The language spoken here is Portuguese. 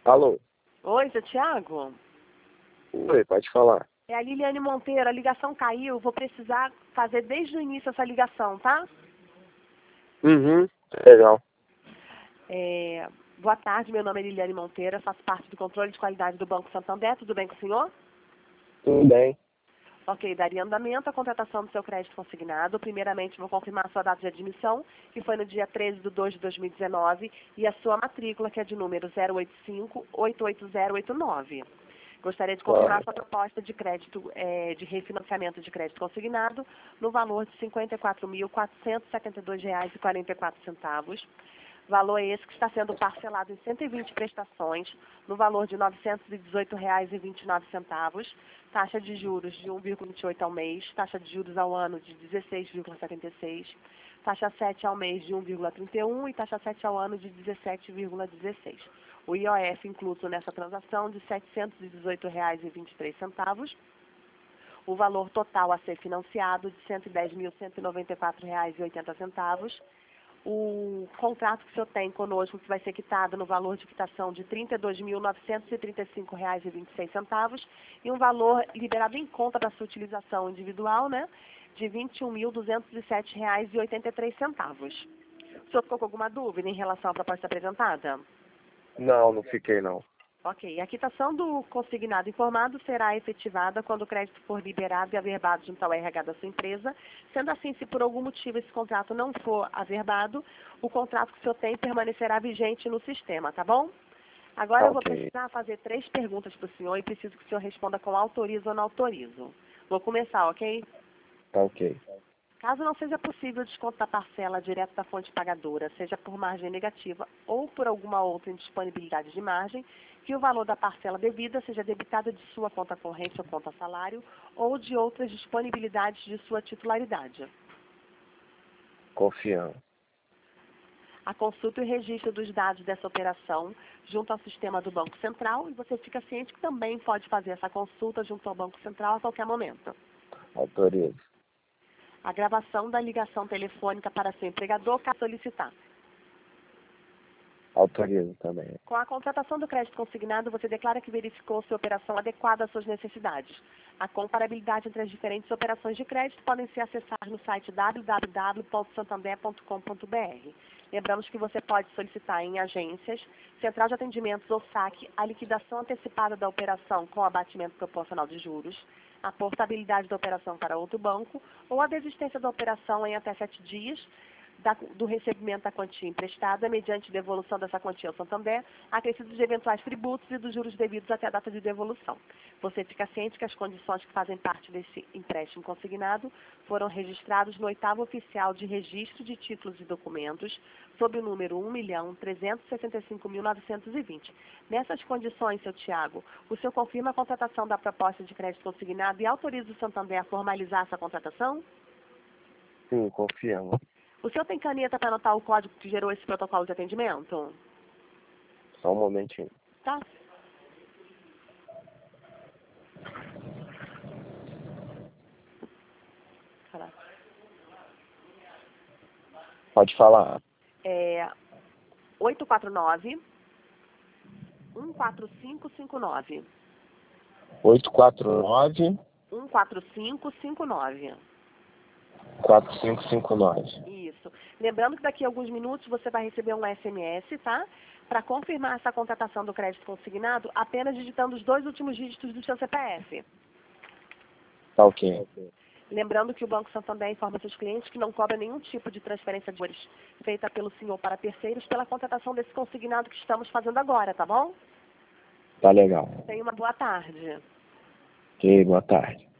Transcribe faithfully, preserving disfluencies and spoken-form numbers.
Alô? Oi, seu Thiago? Oi, pode falar. É a Liliane Monteiro, a ligação caiu, vou precisar fazer desde o início essa ligação, tá? Uhum, legal. É, boa tarde, meu nome é Liliane Monteiro, eu faço parte do controle de qualidade do Banco Santander, tudo bem com o senhor? Tudo bem. Ok, daria andamento à contratação do seu crédito consignado. Primeiramente, vou confirmar a sua data de admissão, que foi no dia treze de dois de dois mil e dezenove, e a sua matrícula, que é de número zero oito cinco, oito oito zero oito nove. Gostaria de confirmar a sua proposta de crédito, eh, de refinanciamento de crédito consignado, no valor de cinquenta e quatro mil, quatrocentos e setenta e dois reais e quarenta e quatro centavos. Valor esse que está sendo parcelado em cento e vinte prestações, no valor de novecentos e dezoito reais e vinte e nove centavos, taxa de juros de um vírgula vinte e oito ao mês, taxa de juros ao ano de dezesseis vírgula setenta e seis, taxa sete ao mês de um vírgula trinta e um e taxa sete ao ano de dezessete vírgula dezesseis. O I O F incluso nessa transação de setecentos e dezoito reais e vinte e três centavos. O valor total a ser financiado de cento e dez mil, cento e noventa e quatro reais e oitenta centavos. O contrato que o senhor tem conosco, que vai ser quitado no valor de quitação de trinta e dois mil, novecentos e trinta e cinco reais e vinte e seis centavos, e um valor liberado em conta para sua utilização individual, né, de vinte e um mil, duzentos e sete reais e oitenta e três centavos. O senhor ficou com alguma dúvida em relação à proposta apresentada? Não, não fiquei não. Ok. A quitação do consignado informado será efetivada quando o crédito for liberado e averbado junto ao R H da sua empresa. Sendo assim, se por algum motivo esse contrato não for averbado, o contrato que o senhor tem permanecerá vigente no sistema, tá bom? Agora eu vou Ok, precisar fazer três perguntas para o senhor e preciso que o senhor responda com autorizo ou não autorizo. Vou começar, ok? tá ok. Caso não seja possível o desconto da parcela direto da fonte pagadora, seja por margem negativa ou por alguma outra indisponibilidade de margem, que o valor da parcela devida seja debitado de sua conta corrente ou conta salário ou de outras disponibilidades de sua titularidade. Confiando. A consulta e o registro dos dados dessa operação junto ao sistema do Banco Central, e você fica ciente que também pode fazer essa consulta junto ao Banco Central a qualquer momento. Autorizo. A gravação da ligação telefônica para seu empregador, caso solicitar. Autorizo também. Com a contratação do crédito consignado, você declara que verificou se a operação adequada às suas necessidades. A comparabilidade entre as diferentes operações de crédito podem ser acessadas no site w w w ponto santander ponto com ponto b r. Lembramos que você pode solicitar em agências, central de atendimentos ou saque a liquidação antecipada da operação com abatimento proporcional de juros, a portabilidade da operação para outro banco ou a desistência da operação em até sete dias, Da, do recebimento da quantia emprestada, mediante devolução dessa quantia ao Santander, acrescidos de eventuais tributos e dos juros devidos até a data de devolução. Você fica ciente que as condições que fazem parte desse empréstimo consignado foram registrados no oitavo oficial de registro de títulos e documentos, sob o número um milhão, trezentos e sessenta e cinco mil, novecentos e vinte. Nessas condições, seu Tiago, o senhor confirma a contratação da proposta de crédito consignado e autoriza o Santander a formalizar essa contratação? Sim, confiamos. O senhor tem caneta para anotar o código que gerou esse protocolo de atendimento? Só um momentinho. Tá. Caraca. Pode falar. É oito quatro nove, um quatro cinco cinco nove. oito quatro nove, um quatro cinco cinco nove. quatro cinco cinco nove. Isso. Lembrando que daqui a alguns minutos você vai receber um S M S, tá? Para confirmar essa contratação do crédito consignado, apenas digitando os dois últimos dígitos do seu C P F. Tá ok. Lembrando que o Banco Santander informa seus clientes que não cobra nenhum tipo de transferência de valores feita pelo senhor para terceiros pela contratação desse consignado que estamos fazendo agora, tá bom? Tá legal. Tenha uma boa tarde. Ok, boa tarde.